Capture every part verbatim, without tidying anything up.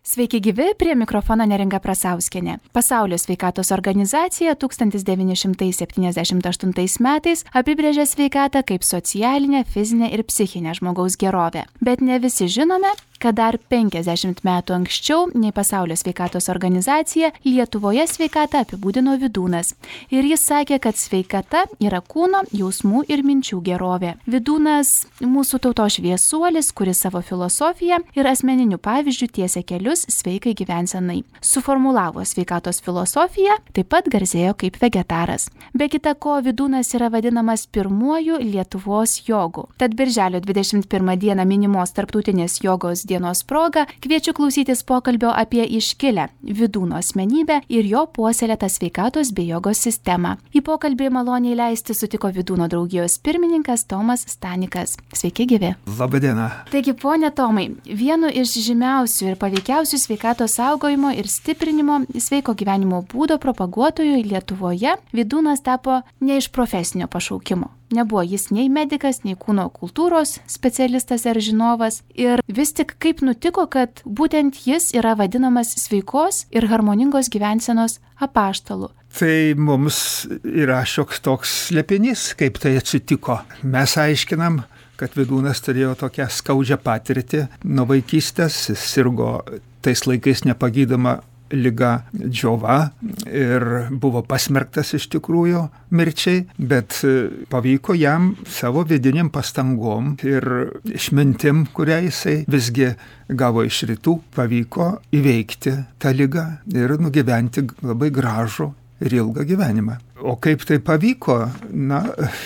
Sveiki gyvi, prie mikrofono Neringa Prasauskienė. Pasaulio sveikatos organizacija tūkstantis devyni šimtai septyniasdešimt aštuntais metais apibrėžė sveikatą kaip socialinę, fizinę ir psichinę žmogaus gerovę. Bet ne visi žinome, kad dar penkiasdešimt metų anksčiau nei Pasaulio sveikatos organizacija Lietuvoje sveikatą apibūdino Vydūnas. Ir jis sakė, kad sveikata yra kūno, jausmų ir minčių gerovė. Vydūnas mūsų tautos šviesuolis, kuris savo filosofiją ir asmeniniu pavyzdžiu tiesia kelius sveikai gyvensenai. Suformulavo sveikatos filosofiją, taip pat garsėjo kaip vegetaras. Be kita ko, Vydūnas yra vadinamas pirmuoju Lietuvos jogu. Tad birželio dvidešimt pirmą dieną minimos tarptautinės jogos dienos proga kviečiu klausytis pokalbio apie iškilę Vydūno asmenybę ir jo puoselėtą sveikatos bei jogos sistemą. Į pokalbį maloniai leisti sutiko Vydūno draugijos pirmininkas Tomas Stanikas. Sveiki gyvi. Labadiena. Taigi, ponė Tomai, vienu iš žymiausių ir paveikiausių sveikatos saugojimo ir stiprinimo sveiko gyvenimo būdo propaguotojų Lietuvoje Vydūnas tapo ne iš profesinio pašaukimo. Nebuvo jis nei medikas, nei kūno kultūros specialistas ar žinovas. Ir vis tik kaip nutiko, kad būtent jis yra vadinamas sveikos ir harmoningos gyvensenos apaštalu. Tai mums yra šioks toks slėpinys, kaip tai atsitiko. Mes aiškinam, kad Vydūnas turėjo tokią skaudžią patirtį nuo vaikystės, jis sirgo tais laikais nepagydoma liga džiova ir buvo pasmerktas iš tikrųjų mirčiai, bet pavyko jam savo vidiniam pastangom ir išmintim, kurią jisai visgi gavo iš rytų, pavyko įveikti tą ligą ir nugyventi labai gražų ir ilgą gyvenimą. O kaip tai pavyko? Na,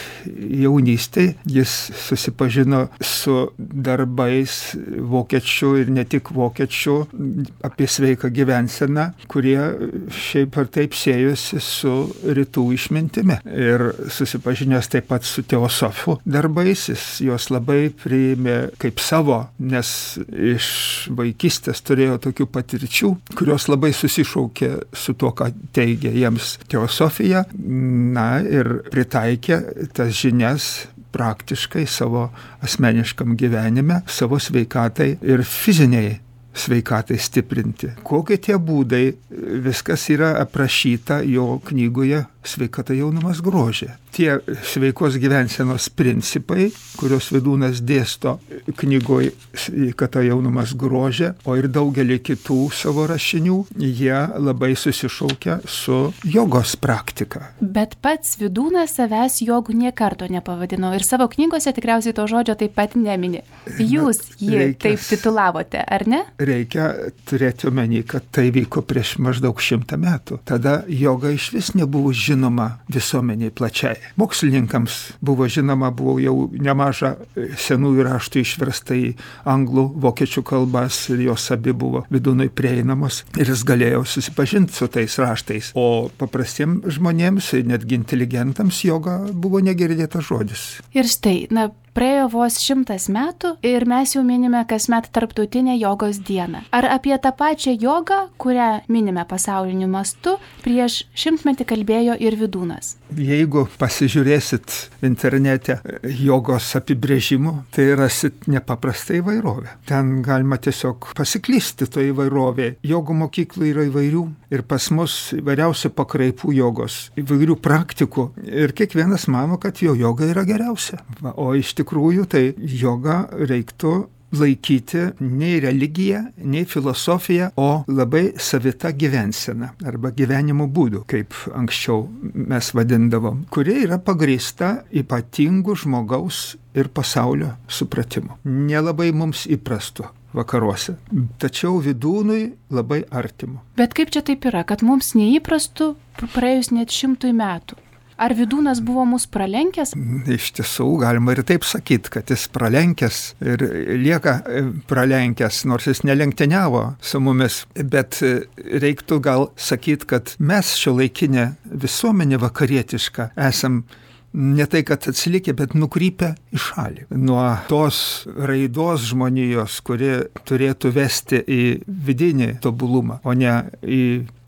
jaunystėje jis susipažino su darbais vokiečių ir ne tik vokiečių apie sveiką gyvenseną, kurie šiaip ar taip siejosi su rytų išmintimi. Ir susipažinęs taip pat su teosofų darbais, jis juos labai priėmė kaip savo, nes iš vaikystės turėjo tokių patirčių, kurios labai susišaukė su to, ką teigia jiems teosofija. Na ir pritaikė tas žinias praktiškai savo asmeniškam gyvenime, savo sveikatai ir fiziniai sveikatai stiprinti. Kokie tie būdai, viskas yra aprašyta jo knygoje Sveikata, jaunumas, grožė. Tie sveikos gyvensenos principai, kuriuos Vydūnas dėsto knygoje Sveikata, jaunumas, grožė, o ir daugelį kitų savo rašinių, jie labai susišaukia su jogos praktika. Bet pats Vydūnas savęs jogų nė karto nepavadino ir savo knygose tikriausiai to žodžio taip pat nemini. Jūs jį reikės, taip titulavote, ar ne? Reikia turėti omeny, kad tai vyko prieš maždaug šimtą metų. Tada joga iš vis nebuvo žinoma visuomeniai plačiai. Mokslininkams buvo žinoma, buvo jau nemaža senųjų raštų išversta į anglų, vokiečių kalbas ir jos abi buvo Vydūnui prieinamos ir jis galėjo susipažinti su tais raštais. O paprastiems žmonėms, netgi inteligentams, joga buvo negirdėtas žodis. Ir štai, na, praėjo vos šimtas metų ir mes jau minime kasmet tarptautinę jogos dieną. Ar apie tą pačią jogą, kurią minime pasauliniu mastu, prieš šimtmetį kalbėjo ir Vydūnas? Jeigu pasižiūrėsit internete jogos apibrėžimų, tai rasit nepaprastai įvairovę. Ten galima tiesiog pasiklysti to įvairovė. Jogų mokyklų yra įvairių ir pas mus įvairiausių pakraipų jogos, įvairių praktikų ir kiekvienas mano, kad jo joga yra geriausia. O iš tikrųjų tai jogą reiktų laikyti nei religija, nei filosofija, o labai savita gyvensena arba gyvenimo būdu, kaip anksčiau mes vadindavom, kuri yra pagrįsta ypatingų žmogaus ir pasaulio supratimu. Nelabai mums įprastu vakaruose, tačiau Vydūnui labai artimu. Bet kaip čia taip yra, kad mums neįprastu praėjus net šimtui metų? Ar Vydūnas buvo mus pralenkęs? Iš tiesų, galima ir taip sakyti, kad jis pralenkęs ir lieka pralenkęs, nors jis nelenktyniavo su mumis. Bet reiktų gal sakyti, kad mes šiuolaikinė visuomenė vakarietiška esam ne tai, kad atsilikę, bet nukrypę į šalį. Nuo tos raidos žmonijos, kuri turėtų vesti į vidinį tobulumą, o ne į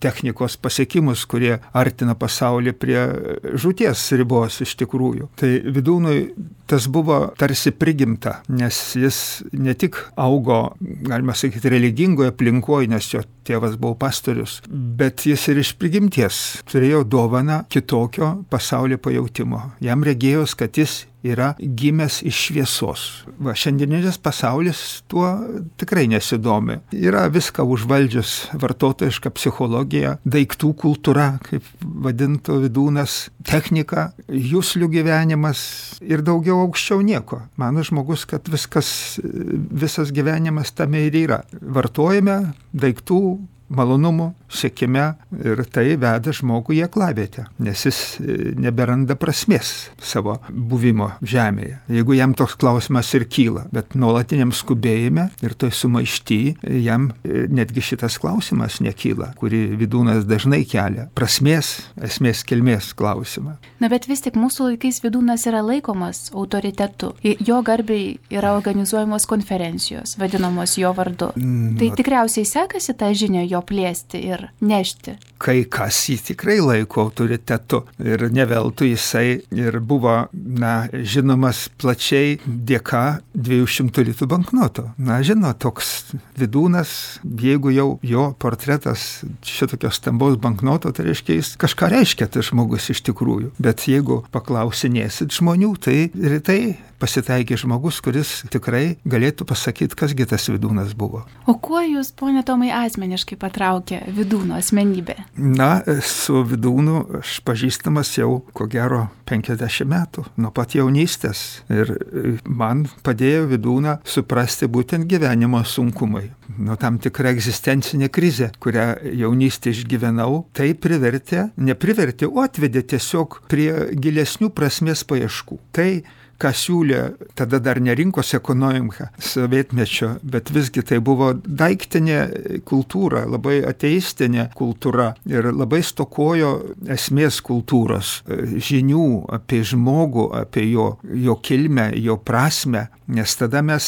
technikos pasiekimus, kurie artina pasaulį prie žūties ribos iš tikrųjų. Tai Vydūnui tas buvo tarsi prigimta, nes jis ne tik augo, galima sakyti, religingoje aplinkoje, nes jo tėvas buvo pastorius, bet jis ir iš prigimties turėjo dovaną kitokio pasaulio pajautimo. Jam regėjos, kad jis yra gimęs iš šviesos. Va, šiandieninis pasaulis tuo tikrai nesidomi. Yra viską užvaldžius vartotojiška psichologija, daiktų kultūra, kaip vadintų Vydūnas, technika, juslių gyvenimas ir daugiau aukščiau nieko. Mano žmogus, kad viskas, visas gyvenimas tame ir yra. Vartojame daiktų malonumų, siekime ir tai veda žmogų į aklavietę, nes jis neberanda prasmės savo buvimo žemėje. Jeigu jam toks klausimas ir kyla, bet nuolatiniam skubėjime ir toj sumaišty jam netgi šitas klausimas nekyla, kurį Vydūnas dažnai kelia. Prasmės, esmės, kilmės klausimą. Na bet vis tik mūsų laikais Vydūnas yra laikomas autoritetu. Jo garbiai yra organizuojamos konferencijos, vadinamos jo vardu. Mm, tai tikriausiai sekasi tą žinią jo plėsti ir nešti. Kai kas jį tikrai laiko autoritetu ir ne veltui jisai ir buvo, na, žinomas plačiai dėka dviejų šimtų litų banknoto. Na, žinot, toks Vydūnas, jeigu jau jo portretas šitokio stambaus banknoto, tai reiškia, jis kažką reiškia tas žmogus iš tikrųjų. Bet jeigu paklausinėsit žmonių, tai rytai pasitaikė žmogus, kuris tikrai galėtų pasakyti, kasgi tas Vydūnas buvo. O kuo jūs, ponė Tomai, asmeniškai patraukė Vydūno asmenybė? Na, su Vydūnu aš pažįstamas jau, ko gero, penkiasdešimt metų, nuo pat jaunystės. Ir man padėjo Vydūną suprasti būtent gyvenimo sunkumai. Nu, tam tikra egzistencinė krizė, kurią jaunystė išgyvenau, tai privertė, neprivertė, o atvedė tiesiog prie gilesnių prasmės paieškų. Tai ką siūlė tada dar ne rinkos ekonomika sovietmečio, bet visgi tai buvo daiktinė kultūra, labai ateistinė kultūra ir labai stokojo esmės kultūros, žinių apie žmogų, apie jo, jo kilmę, jo prasmę, nes tada mes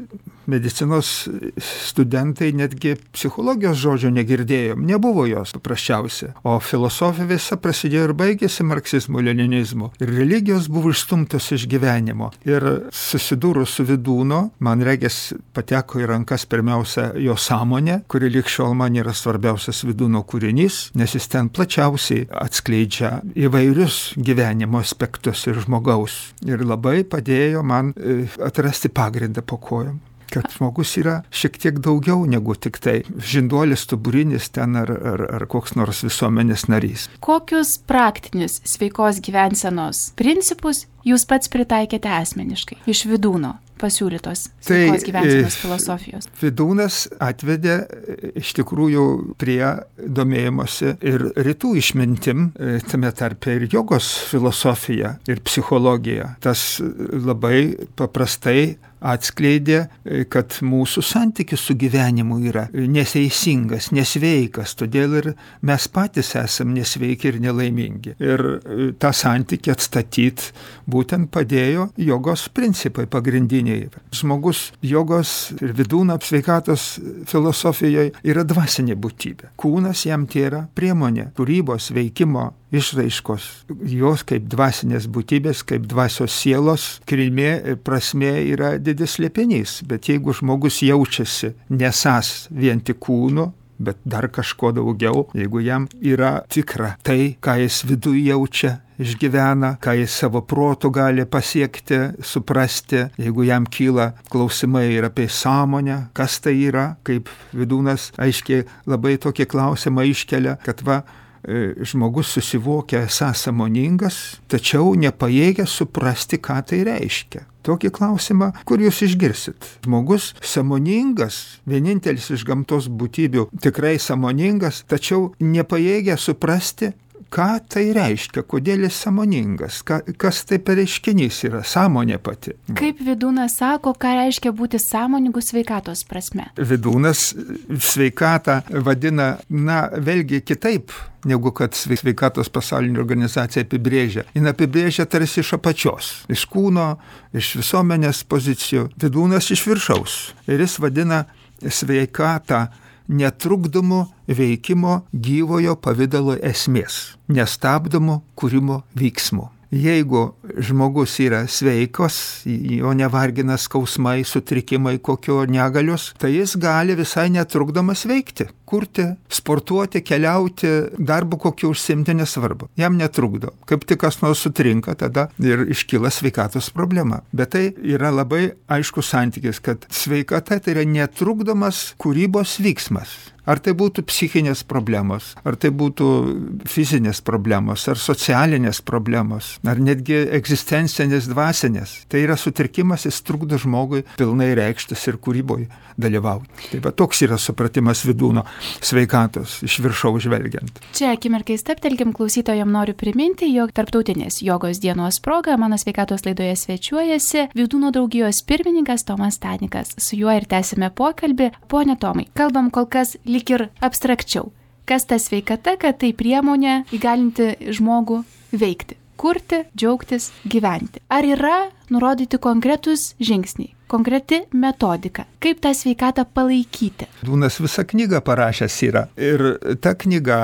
medicinos studentai netgi psichologijos žodžio negirdėjom, nebuvo jos paprasčiausia. O filosofija visa prasidėjo ir baigėsi marksizmu, leninizmu. Ir religijos buvo išstumtos iš gyvenimo. Ir susidūrus su Vydūnu, man regis pateko į rankas pirmiausia jo sąmonė, kuri lig šiol man yra svarbiausias Vydūno kūrinys, nes jis ten plačiausiai atskleidžia įvairius gyvenimo aspektus ir žmogaus. Ir labai padėjo man atrasti pagrindą po kojom. Kad žmogus yra šiek tiek daugiau negu tik tai žinduolis, stuburinis ten ar, ar, ar koks nors visuomenės narys. Kokius praktinius sveikos gyvensenos principus jūs pats pritaikėte asmeniškai iš Vydūno pasiūlytos sveikos tai, gyvensenos filosofijos? Vydūnas atvedė iš tikrųjų prie domėjimosi ir rytų išmintim, tame tarpe ir jogos filosofija ir psichologija. Tas labai paprastai atskleidė, kad mūsų santykis su gyvenimu yra neteisingas, nesveikas, todėl ir mes patys esam nesveiki ir nelaimingi. Ir tą santykį atstatyti būtent padėjo jogos principai pagrindiniai. Žmogus jogos ir Vydūno sveikatos filosofijoje yra dvasinė būtybė. Kūnas jam tai yra priemonė kūrybos, veikimo, išraiškos. Jos kaip dvasinės būtybės, kaip dvasios sielos kilmė ir prasmė yra didis slėpinys. Bet jeigu žmogus jaučiasi nesąs vien tik kūnu, bet dar kažko daugiau, jeigu jam yra tikra tai, ką jis viduje jaučia, išgyvena, ką jis savo protu gali pasiekti, suprasti, jeigu jam kyla klausimai ir apie sąmonę, kas tai yra, kaip Vydūnas aiškiai labai tokį klausimą iškelia, kad va, žmogus susivokia esąs sąmoningas, tačiau nepajėgia suprasti, ką tai reiškia. Tokį klausimą, kur jūs išgirsit. Žmogus sąmoningas, vienintelis iš gamtos būtybių tikrai sąmoningas, tačiau nepajėgia suprasti, ką tai reiškia, kodėl jis sąmoningas, ka, kas tai per reiškinys yra, sąmonė pati. Kaip Vydūnas sako, ką reiškia būti sąmoningu sveikatos prasme? Vydūnas sveikatą vadina, na, vėlgi kitaip, negu kad sveikatos pasaulinė organizacija apibrėžia. Jis apibrėžia tarsi iš apačios, iš kūno, iš visuomenės pozicijų. Vydūnas iš viršaus. Ir jis vadina sveikatą netrukdomo veikimo gyvojo pavidalo esmės, nestabdomo kūrimo veiksmo. Jeigu žmogus yra sveikas, jo nevargina skausmai, sutrikimai, kokio negalios, tai jis gali visai netrukdomas veikti, kurti, sportuoti, keliauti, darbu kokiu užsiimti nesvarbu. Jam netrukdo. Kaip tik kas nors sutrinka, tada ir iškyla sveikatos problema. Bet tai yra labai aiškus santykis, kad sveikata tai yra netrukdomas kūrybos vyksmas. Ar tai būtų psichinės problemos, ar tai būtų fizinės problemos, ar socialinės problemos, ar netgi egzistencinės dvasinės. Tai yra sutrikimas, jis trukdo žmogui pilnai reikštis ir kūryboje dalyvauti. Taip pat toks yra supratimas Vydūno sveikatos iš viršaus žvelgiant. Čia akimirkai steptelkim, klausytojams noriu priminti, jog Tarptautinės jogos dienos proga mano sveikatos laidoje svečiuojasi Vydūno draugijos pirmininkas Tomas Stanikas. Su juo ir tęsime pokalbį. Pone Tomai, kalbam kol kas lyg ir abstrakčiau. Kas ta sveikata, kad tai priemonė įgalinti žmogų veikti, kurti, džiaugtis, gyventi. Ar yra nurodyti konkretus žingsniai, konkreti metodika, kaip tą sveikatą palaikyti? Vydūnas visą knygą parašęs yra. Ir ta knyga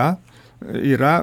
yra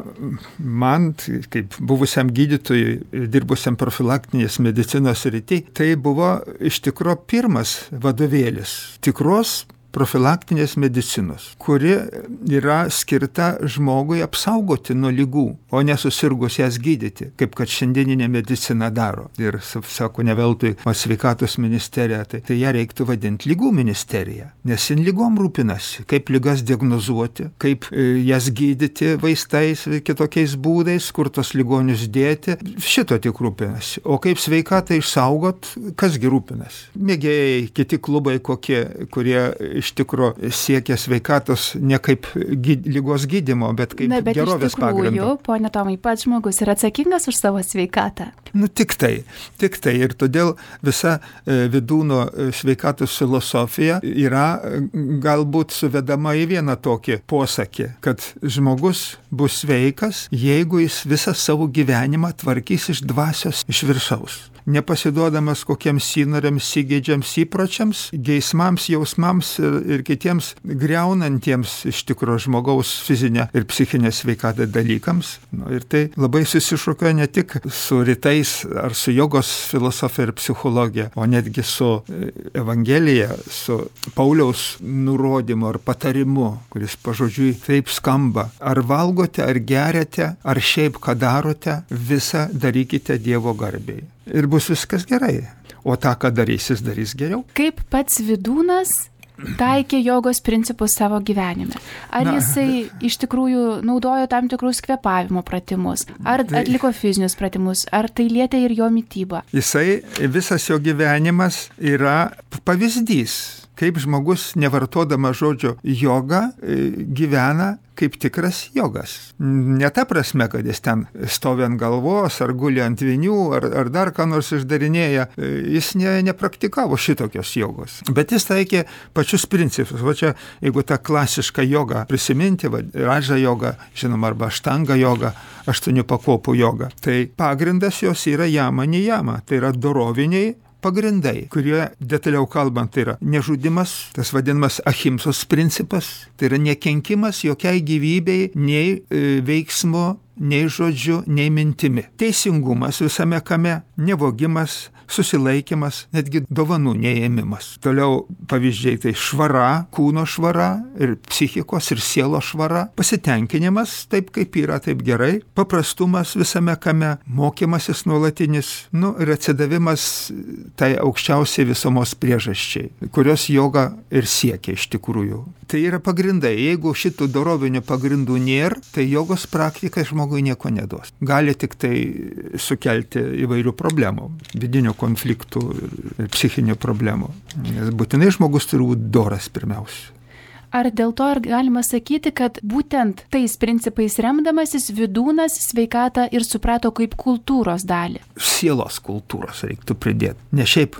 man, kaip buvusiam gydytojui, dirbusiam profilaktinės medicinos srity, tai buvo iš tikro pirmas vadovėlis tikros profilaktinės medicinos, kuri yra skirta žmogui apsaugoti nuo lygų, o nesusirgus jas gydyti, kaip kad šiandieninė medicina daro. Ir, sako, ne veltui sveikatos ministerija, tai, tai ją reiktų vadinti lygų ministerija, nes jin lygom rūpinasi, kaip lygas diagnozuoti, kaip e, jas gydyti vaistais, kitokiais būdais, kur tos ligonius dėti, šito tik rūpinasi. O kaip sveikatą išsaugot, kasgi rūpinasi? Mėgėjai, kiti klubai kokie, kurie iš tikro siekia sveikatos ne kaip gyd, lygos gydymo, bet kaip Na, bet gerovės pagrindu. Na, bet iš tikrųjų, pone Tomai, pats žmogus yra atsakingas už savo sveikatą. Nu, tik tai, tik tai. Ir todėl visa e, Vydūno sveikatos filosofija yra e, galbūt suvedama į vieną tokį posakį, kad žmogus bus sveikas, jeigu jis visą savo gyvenimą tvarkys iš dvasios, iš viršaus. Nepasiduodamas kokiems įnoriams, įgeidžiams įpročiams, geismams, jausmams ir, ir kitiems greunantiems iš tikro žmogaus fizinę ir psichinę sveikatą dalykams. Nu, ir tai labai susišaukia ne tik su rytais ar su jogos filosofija ir psichologija, o netgi su Evangelija, su Pauliaus nurodymu ar patarimu, kuris pažodžiui taip skamba. Ar valgote, ar geriate, ar šiaip ką darote, visą darykite Dievo garbei. Ir bus viskas gerai. O tą, ką darys, jis darys geriau. Kaip pats Vydūnas taikė jogos principus savo gyvenime? Ar Na, jisai iš tikrųjų naudojo tam tikrus kvėpavimo pratimus? Ar tai, atliko fizinius pratimus? Ar tai lietė ir jo mitybą? Jisai, visas jo gyvenimas yra pavyzdys, kaip žmogus, nevartodama žodžio joga, gyvena kaip tikras jogas. Ne ta prasme, kad jis ten stovi ant galvos, ar guli ant vinių, ar, ar dar ką nors išdarinėja. Jis ne, nepraktikavo šitokios jogos. Bet jis taikė pačius principus. Va čia, jeigu tą klasišką jogą prisiminti, va, raža joga, žinoma, arba aštanga joga, aštuonių pakopų joga, tai pagrindas jos yra jama nijama. Tai yra doroviniai pagrindai, kurie, detaliau kalbant, tai yra nežudimas, tas vadinamas ahimsos principas, tai yra nekenkimas jokiai gyvybei, nei e, veiksmo, nei žodžiu, nei mintimi. Teisingumas visame kame, nevogimas, susilaikimas, netgi dovanų neėmimas. Toliau pavyzdžiai tai švara, kūno švara ir psichikos ir sielos švara, pasitenkinimas taip kaip yra, taip gerai, paprastumas visame kame, mokymasis nuolatinis, nu ir atsidavimas tai aukščiausiai visumos priežasčiai, kurios joga ir siekia iš tikrųjų. Tai yra pagrindai. Jeigu šitų dorovinių pagrindų nėra, tai jogos praktika žmogui nieko neduos. Gali tik tai sukelti įvairių problemų, vidinių konfliktų ir psichinių problemų. Nes būtinai žmogus turi būti doras pirmiausia. Ar dėl to ir galima sakyti, kad būtent tais principais remdamasis Vydūnas sveikatą ir suprato kaip kultūros dalį? Sielos kultūros reiktų pridėti. Ne šiaip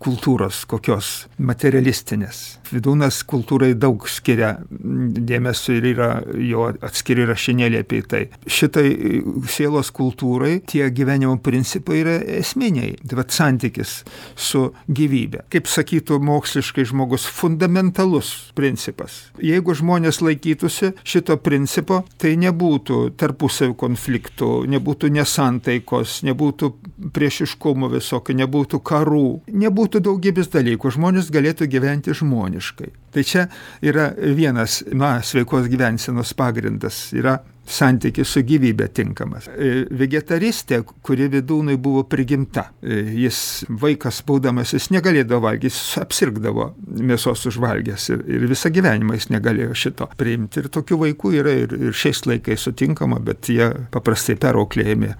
kultūros, kokios materialistinės. Vidūnas kultūrai daug skiria dėmesio ir yra jo atskiri rašinėliai apie tai. Šitai sielos kultūrai tie gyvenimo principai yra esminiai. Tai vat santykis su gyvybė. Kaip sakytų moksliškai žmogus, fundamentalus principas. Jeigu žmonės laikytųsi šito principo, tai nebūtų tarpusavio konfliktų, nebūtų nesantaikos, nebūtų priešiškumo visokio, nebūtų karų, nebūtų daugybės dalykų. Žmonės galėtų gyventi žmoniškai. Tai čia yra vienas, na, sveikos gyvensenos pagrindas, yra santykis su gyvybė tinkamas. Vegetaristė, kuri Vidūnui buvo prigimta, jis vaikas būdamas, jis negalėdavo valgyti, jis apsirgdavo mėsos užvalgęs ir, ir visą gyvenimą jis negalėjo šito priimti. Ir tokių vaikų yra ir, ir šiais laikais sutinkama, bet jie paprastai perauklėjami.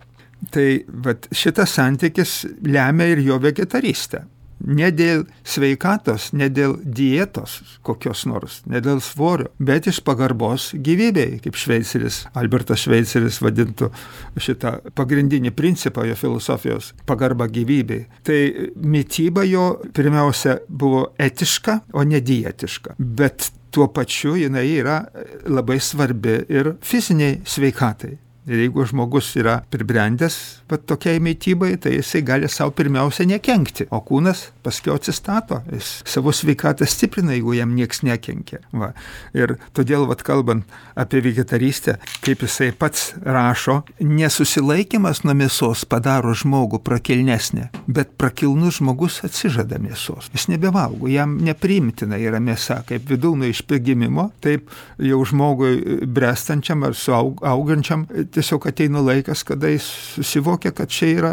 Tai vat, šitas santykis lemia ir jo vegetaristę. Ne dėl sveikatos, ne dėl dietos kokios nors, ne dėl svorio, bet iš pagarbos gyvybei, kaip Šveiceris, Albertas Šveiceris vadintų šitą pagrindinį principą jo filosofijos, pagarba gyvybei. Tai mityba jo pirmiausia buvo etiška, o ne dietiška, bet tuo pačiu jinai yra labai svarbi ir fiziniai sveikatai. Ir jeigu žmogus yra pribrendęs bet tokiai mitybai, tai jisai gali savo pirmiausia nekenkti, o kūnas paskiau atsistato, jis savo sveikatą stiprina, jeigu jam nieks nekenkia. Va. Ir todėl, vat, kalbant apie vegetaristę, kaip jisai pats rašo, nesusilaikimas nuo mėsos padaro žmogų prakilnesnė, bet prakilnus žmogus atsižada mėsos. Jis nebevalgo, jam nepriimtina yra mėsa, kaip Vidūnui iš gimimo, taip jau žmogui brestančiam ar suaugančiam tiesiog ateina laikas, kada jis susivokia, kad čia yra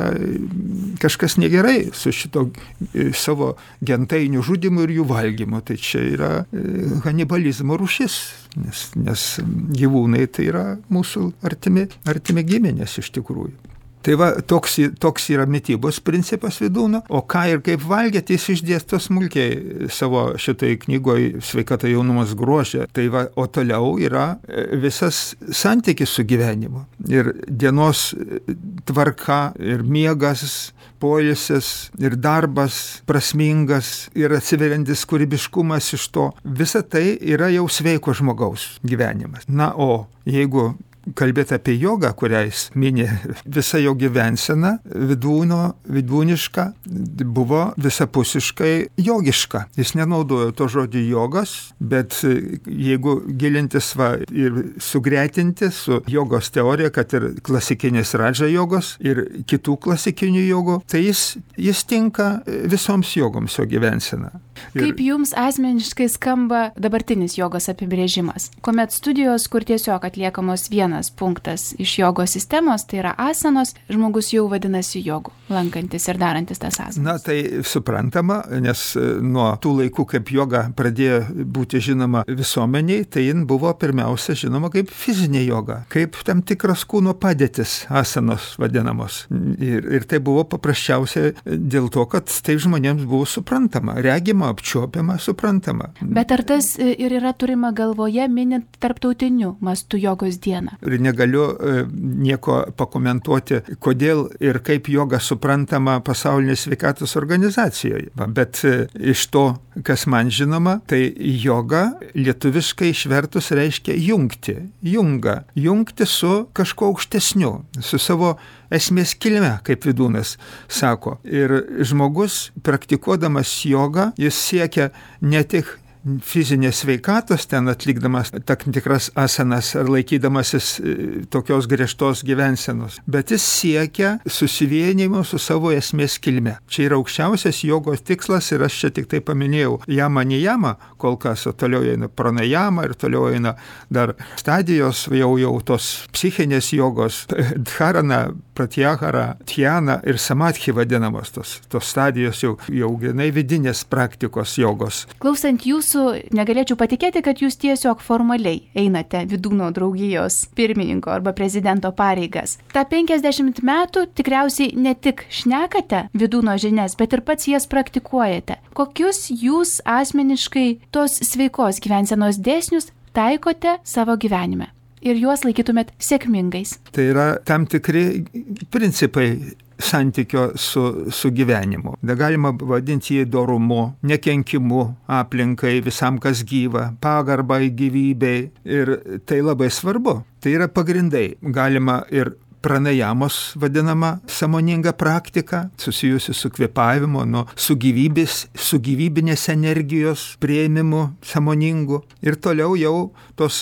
kažkas negerai su šito savo gentainių žudymu ir jų valgymu. Tai čia yra kanibalizmo rūšis, nes, nes gyvūnai tai yra mūsų artimi, artimi giminės iš tikrųjų. Tai va, toks, toks yra mitybos principas Vidūno, o ką ir kaip valgyti, jis išdėsto smulkiai savo šitai knygoje Sveikata jaunumas grožia. Tai va, o toliau yra visas santykis su gyvenimu. Ir dienos tvarka, ir miegas, poilsis, ir darbas prasmingas, ir atsiveriantis kūrybiškumas iš to. Visa tai yra jau sveiko žmogaus gyvenimas. Na, o jeigu kalbėti apie jogą, kurią jis minė, visa jo gyvensena vidūno, vidūniška, buvo visapusiškai jogiška. Jis nenaudojo to žodžio jogas, bet jeigu gilintis va, ir sugretinti su jogos teorija, kad ir klasikinės radža jogos ir kitų klasikinių jogų, tai jis, jis tinka visoms jogoms jo gyvensena. Ir kaip jums asmeniškai skamba dabartinis jogos apibrėžimas? Kuomet studijos, kur tiesiog atliekamos vienas punktas iš jogos sistemos, tai yra asanos, žmogus jau vadinasi jogu, lankantis ir darantis tas asanas. Na, tai suprantama, nes nuo tų laikų, kaip joga pradėjo būti žinoma visuomeniai, tai jin buvo pirmiausia žinoma kaip fizinė joga, kaip tam tikras kūno padėtis, asanos vadinamos. Ir, ir tai buvo paprasčiausia dėl to, kad tai žmonėms buvo suprantama, regima, apčiuopiama, suprantama. Bet ar tas ir yra turima galvoje, minint tarptautiniu mastu jogos dieną? Ir negaliu e, nieko pakomentuoti, kodėl ir kaip joga suprantama pasaulinės sveikatos organizacijoje. Bet e, iš to, kas man žinoma, tai joga lietuviškai išvertus reiškia jungti, junga, jungti su kažkuo aukštesniu, su savo esmės kilme, kaip Vidūnas sako. Ir žmogus, praktikuodamas jogą, jis siekia ne tik fizinės sveikatos, ten atlikdamas tam tikras asanas ar laikydamasis tokios griežtos gyvensenos, bet jis siekia susivienijimo su savo esmės kilme. Čia yra aukščiausias jogos tikslas ir aš čia tik tai paminėjau jama nijama, kol kas, o toliau eina pranajama ir toliau eina dar stadijos, jau jau tos psichinės jogos, dharana, pratyahara, dhyana ir samadhi vadinamos tos, tos stadijos jau, jau grinai vidinės praktikos jogos. Klausant jūsų, negalėčiau patikėti, kad jūs tiesiog formaliai einate Vidūno draugijos pirmininko arba prezidento pareigas. Ta penkiasdešimt metų tikriausiai ne tik šnekate Vidūno žinias, bet ir pats jas praktikuojate. Kokius jūs asmeniškai tos sveikos gyvensenos dėsnius taikote savo gyvenime ir juos laikytumėt sėkmingais? Tai yra tam tikri principai santykio su, su gyvenimu. Negalima vadinti jį dorumu, nekenkimu aplinkai, visam kas gyva, pagarbai gyvybei. Ir tai labai svarbu. Tai yra pagrindai. Galima ir pranajamos vadinama sąmoninga praktika, susijusi su kvėpavimu, nu, su gyvybės, su gyvybinės energijos priėmimu sąmoningu. Ir toliau jau tos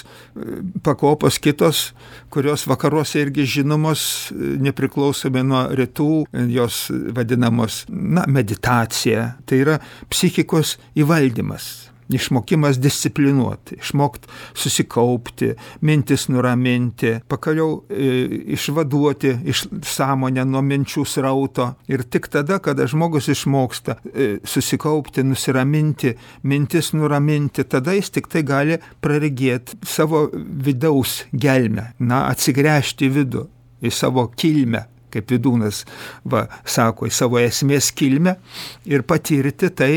pakopos kitos, kurios vakaruose irgi žinomos, nepriklausomai nuo rytų, jos vadinamos, na, meditacija. Tai yra psichikos įvaldymas. Išmokimas disciplinuoti, išmokti susikaupti, mintis nuraminti, pagaliau e, išvaduoti iš sąmonę nuo minčių srauto. Ir tik tada, kada žmogus išmoksta e, susikaupti, nusiraminti, mintis nuraminti, tada jis tik tai gali praregėti savo vidaus gelmę, na, atsigręžti į vidų, į savo kilmę, kaip Vydūnas va, sako, į savo esmės kilmę ir patirti tai,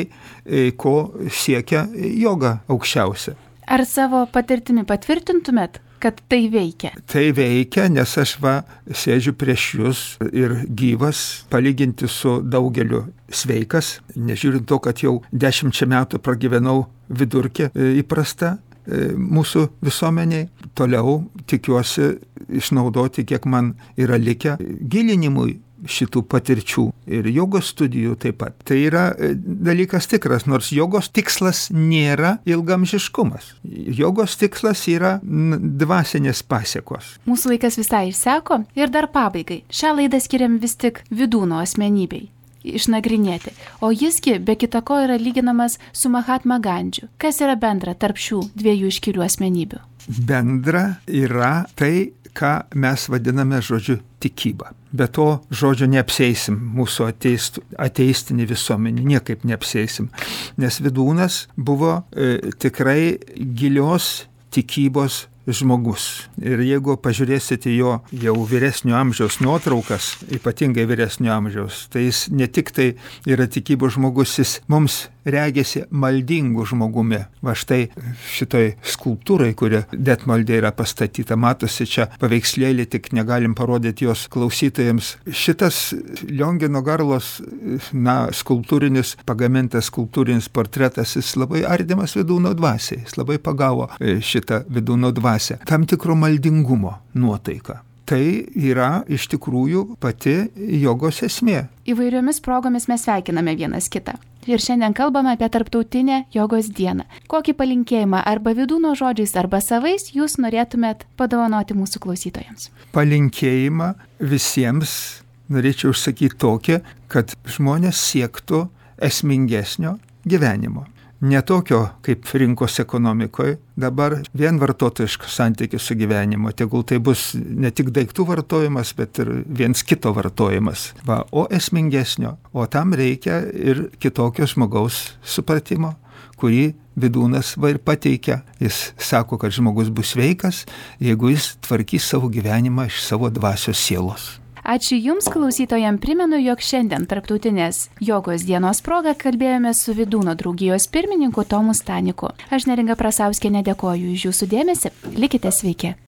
ko siekia joga aukščiausia. Ar savo patirtimi patvirtintumėt, kad tai veikia? Tai veikia, nes aš va sėdžiu prieš jūs ir gyvas, palyginti su daugeliu sveikas, nežiūrint to, kad jau dešimčia metų pragyvenau vidurkį įprasta mūsų visuomeniai. Toliau tikiuosi išnaudoti, kiek man yra likę gilinimui šitų patirčių ir jogos studijų taip pat. Tai yra dalykas tikras, nors jogos tikslas nėra ilgamžiškumas. Jogos tikslas yra dvasinės pasiekos. Mūsų laikas visai išseko ir dar pabaigai. Šią laidą skiriam vis tik Vydūno asmenybei išnagrinėti, o jisgi be kita ko yra lyginamas su Mahatma Gandžiu. Kas yra bendra tarp šių dviejų iškilių asmenybių? Bendra yra tai, ką mes vadiname žodžiu tikyba. Be to žodžio neapseisim mūsų ateistų, ateistinį visuomenį, niekaip neapseisim, nes Vydūnas buvo e, tikrai gilios tikybos žmogus. Ir jeigu pažiūrėsite jo jau vyresnio amžiaus nuotraukas, ypatingai vyresnio amžiaus, tai jis ne tik tai yra tikybos žmogus, jis mums regėsi maldingų žmogumi. Va štai šitoj skulptūrai, kuri Detmoldė yra pastatyta, matosi čia paveikslėlį, tik negalim parodyti jos klausytojams. Šitas Liongino Garlos, na, skulptūrinis, pagamintas skulptūrinis portretas, jis labai artimas Vydūno dvasiai, jis labai pagavo šitą Vydūno dvasią. Tam tikro maldingumo nuotaika. Tai yra iš tikrųjų pati jogos esmė. Įvairiomis progomis mes sveikiname vienas kitą. Ir šiandien kalbame apie tarptautinę jogos dieną. Kokį palinkėjimą arba Vydūno žodžiais arba savais jūs norėtumėt padovanoti mūsų klausytojams? Palinkėjimą visiems norėčiau užsakyti tokį, kad žmonės siektų esmingesnio gyvenimo. Ne tokio kaip rinkos ekonomikoje, dabar vien vartotojiškas santykis su gyvenimu, tegul tai bus ne tik daiktų vartojimas, bet ir viens kito vartojimas, va, o esmingesnio, o tam reikia ir kitokio žmogaus supratimo, kurį Vydūnas va ir pateikia. Jis sako, kad žmogus bus sveikas, jeigu jis tvarkys savo gyvenimą iš savo dvasios sielos. Ačiū Jums, klausytojams, primenu, jog šiandien tarptautinės jogos dienos proga kalbėjome su Vydūno draugijos pirmininku Tomu Staniku. Aš Neringa Prasauskienė dėkoju už Jūsų dėmesį. Likite sveiki.